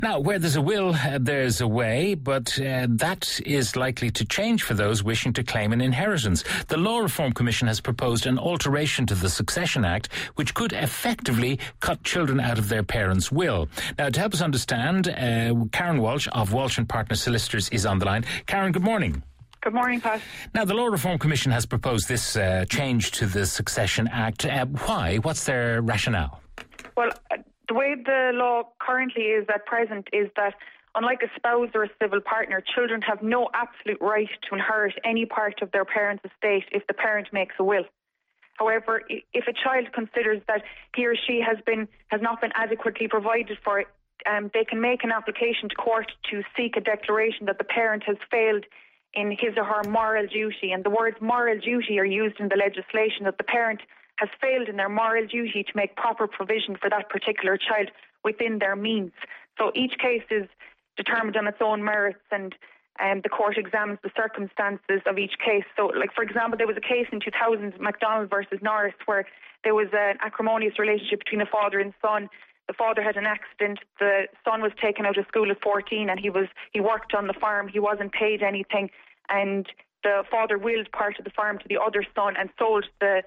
Now, where there's a will, there's a way, but that is likely to change for those wishing to claim an inheritance. The Law Reform Commission has proposed an alteration to the Succession Act, which could effectively cut children out of their parents' will. Now, to help us understand, Karen Walsh of Walsh & Partners Solicitors is on the line. Karen, good morning. Good morning, Pat. Now, the Law Reform Commission has proposed this change to the Succession Act. Why? What's their rationale? Well, the way the law currently is at present is that, unlike a spouse or a civil partner, children have no absolute right to inherit any part of their parent's estate if the parent makes a will. However, if a child considers that he or she has not been adequately provided for, they can make an application to court to seek a declaration that the parent has failed in his or her moral duty. And the words moral duty are used in the legislation, that the parent has failed in their moral duty to make proper provision for that particular child within their means. So each case is determined on its own merits, and the court examines the circumstances of each case. So, like, for example, there was a case in 2000, MacDonald versus Norris, where there was an acrimonious relationship between a father and son. The father had an accident. The son was taken out of school at 14, and he worked on the farm. He wasn't paid anything, and the father willed part of the farm to the other son and sold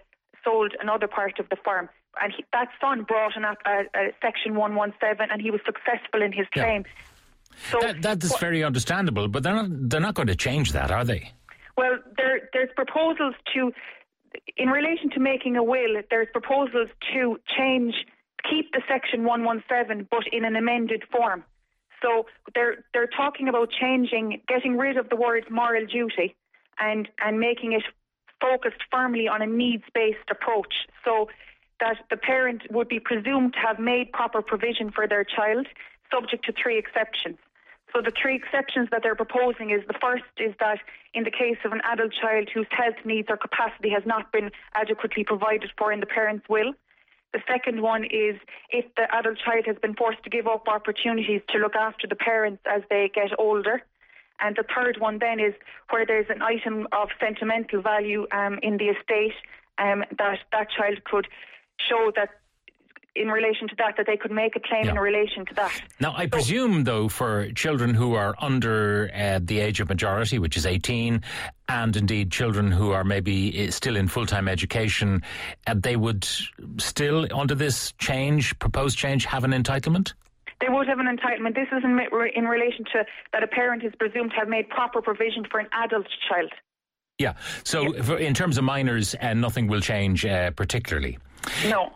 another part of the farm. And that son brought a Section 117, and he was successful in his claim. So that is very understandable, but they're not going to change that, are they? Well, there's proposals to, in relation to making a will, there's proposals to keep the Section 117, but in an amended form. So they're talking about getting rid of the word moral duty and making it focused firmly on a needs-based approach, so that the parent would be presumed to have made proper provision for their child, subject to 3 exceptions. So the 3 exceptions that they're proposing is, the first is that in the case of an adult child whose health needs or capacity has not been adequately provided for in the parent's will. The second one is if the adult child has been forced to give up opportunities to look after the parents as they get older. And the third one then is where there's an item of sentimental value in the estate, that child could show that in relation to that they could make a claim in relation to that. Now, I presume, though, for children who are under the age of majority, which is 18, and indeed children who are maybe still in full-time education, they would still, under this proposed change, have an entitlement? They would have an entitlement. This is in relation to that a parent is presumed to have made proper provision for an adult child. Yeah. So in terms of minors, nothing will change particularly. No.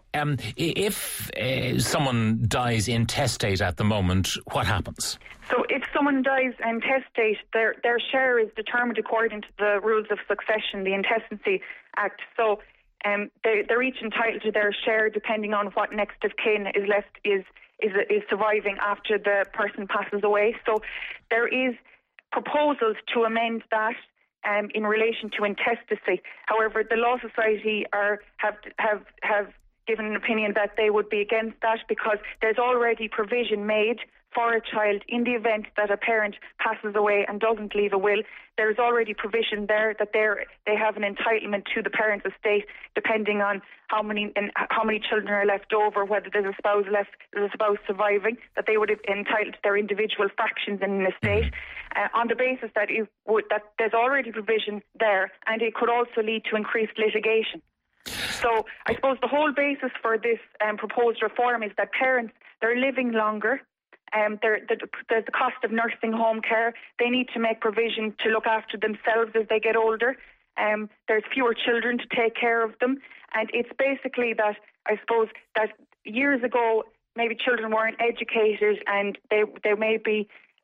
If someone dies intestate at the moment, what happens? So if someone dies intestate, their share is determined according to the rules of succession, the Intestacy Act. So they're each entitled to their share depending on what next of kin is left is surviving after the person passes away. So there is proposals to amend that in relation to intestacy. However, the Law Society have given an opinion that they would be against that, because there's already provision made for a child in the event that a parent passes away and doesn't leave a will. There's already provision there that they have an entitlement to the parent's estate, depending on how many children are left over, whether there's a spouse left, there's a spouse surviving, that they would have entitled to their individual fractions in an estate, on the basis that that there's already provision there, and it could also lead to increased litigation. So I suppose the whole basis for this proposed reform is that parents, they're living longer. There's the cost of nursing home care. They need to make provision to look after themselves as they get older. There's fewer children to take care of them. And it's basically that, I suppose, that years ago, maybe children weren't educated, and they may be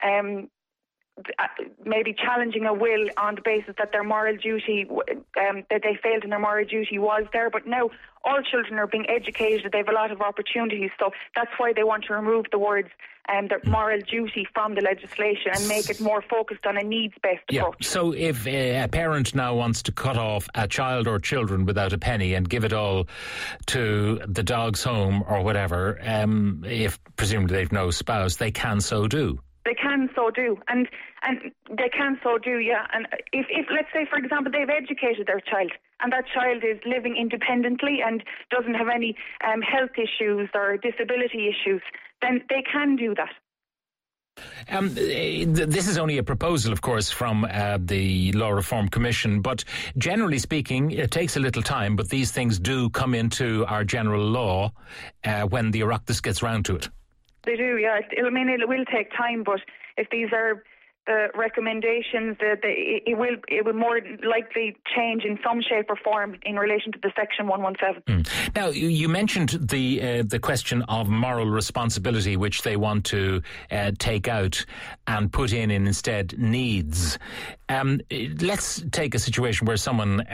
challenging a will on the basis that their moral duty, that they failed in their moral duty was there. But now all children are being educated. They have a lot of opportunities. So that's why they want to remove the words their moral duty from the legislation and make it more focused on a needs-based approach. So if a parent now wants to cut off a child or children without a penny and give it all to the dog's home or whatever, if presumably they've no spouse, they can so do. They can so do, and they can so do, yeah. And if let's say, for example, they've educated their child, and that child is living independently and doesn't have any health issues or disability issues, then they can do that. This is only a proposal, of course, from the Law Reform Commission, but generally speaking, it takes a little time, but these things do come into our general law when the Oireachtas gets round to it. They do, yeah. It will take time, but if these are the recommendations, it will more likely change in some shape or form in relation to the Section 117. Now, you mentioned the question of moral responsibility, which they want to take out and put in instead needs. Let's take a situation where someone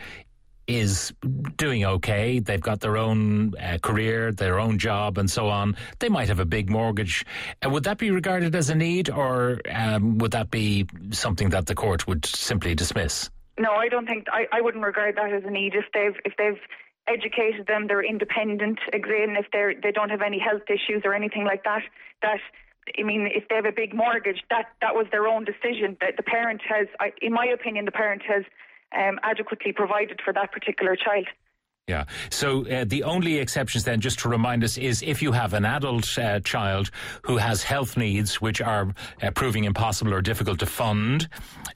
is doing okay. They've got their own career, their own job and so on. They might have a big mortgage. Would that be regarded as a need, or would that be something that the court would simply dismiss? No, I don't think, I wouldn't regard that as a need. If they've educated them, they're independent, again, if they don't have any health issues or anything like that, if they have a big mortgage, that was their own decision. That the parent has, in my opinion, the parent has adequately provided for that particular child. Yeah. So the only exceptions then, just to remind us, is if you have an adult child who has health needs which are proving impossible or difficult to fund,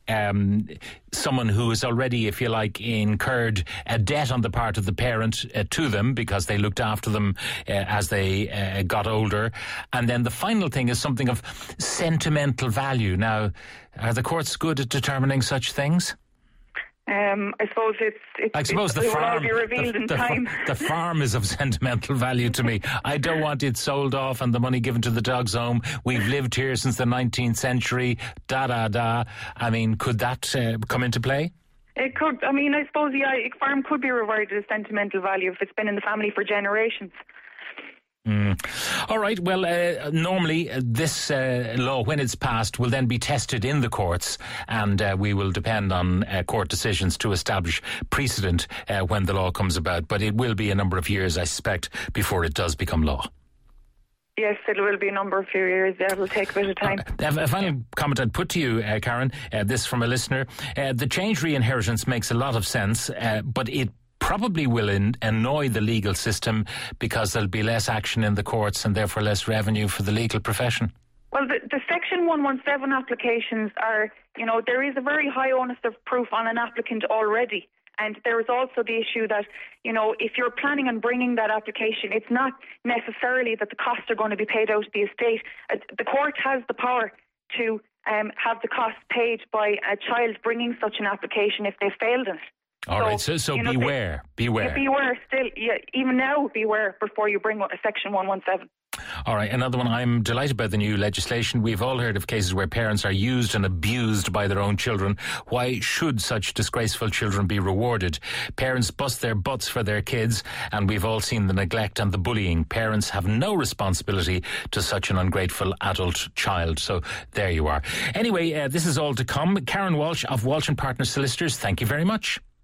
someone who has already, if you like, incurred a debt on the part of the parent to them because they looked after them as they got older. And then the final thing is something of sentimental value. Now, are the courts good at determining such things? I suppose the farm will be revealed in time. The farm is of sentimental value to me. I don't want it sold off and the money given to the dog's home. We've lived here since the 19th century. I mean, could that come into play? It could. I mean, I suppose, yeah, a farm could be rewarded as sentimental value if it's been in the family for generations. All right. Well, normally this law, when it's passed, will then be tested in the courts, and we will depend on court decisions to establish precedent when the law comes about. But it will be a number of years, I suspect, before it does become law. Yes, it will be a number of years. It will take a bit of time. A final comment I'd put to you, Karen, this from a listener. The change re-inheritance makes a lot of sense, but it probably will annoy the legal system because there'll be less action in the courts and therefore less revenue for the legal profession. Well, the Section 117 applications are, there is a very high onus of proof on an applicant already. And there is also the issue that, if you're planning on bringing that application, it's not necessarily that the costs are going to be paid out of the estate. The court has the power to have the costs paid by a child bringing such an application if they failed in it. All right, so beware. Yeah, beware still. Yeah, even now, beware before you bring a Section 117. All right, another one. I'm delighted by the new legislation. We've all heard of cases where parents are used and abused by their own children. Why should such disgraceful children be rewarded? Parents bust their butts for their kids, and we've all seen the neglect and the bullying. Parents have no responsibility to such an ungrateful adult child. So there you are. Anyway, this is all to come. Karen Walsh of Walsh & Partners Solicitors, thank you very much.